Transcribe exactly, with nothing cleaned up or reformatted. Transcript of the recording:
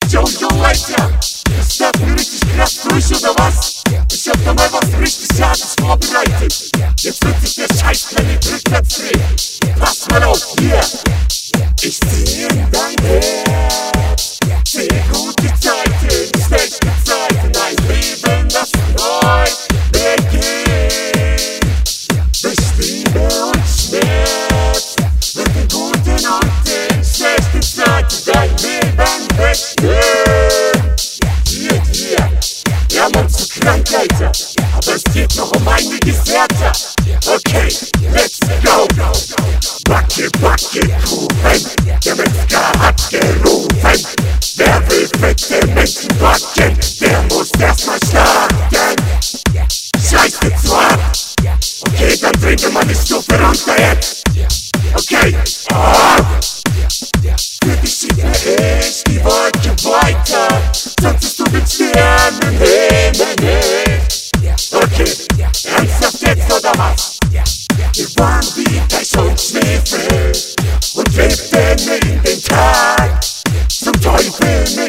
Yo, yo, Alter, ich start mir richtig krass durch, oder was? Ich hab da mal was richtig Hartes vorbereitet. Jetzt wird sich der Scheißplanet rückwärts drehen. Pass mal auf, hier. Ich zieh in dein Herz. Seh gute Zeiten, schlechte Zeiten. Ein Leben, das neu beginnt. Durch Liebe und Schmerz. Mit den guten und den schlechten Zeiten. Dein Leben bestimmt. Hier, hier. Wir haben uns zu krank, Alter. Aber es geht noch um einiges härter. Okay, let's go. Backe, Backe, Kuchen. Der Metzger hat gerufen. Wer will fette Menschen backen, der muss erstmal schlagen. Scheiße zwar. Okay, dann drehen wir mal die Stufe runter jetzt. Okay, ah. Für dich schiebt mir ich die Wolke weiter. Sonst bist du mit Sternen Himmel nicht. Okay, ernsthaft jetzt oder was? Wir waren wie Pech und Schwefel und lebten in den Tag. Zum Teufel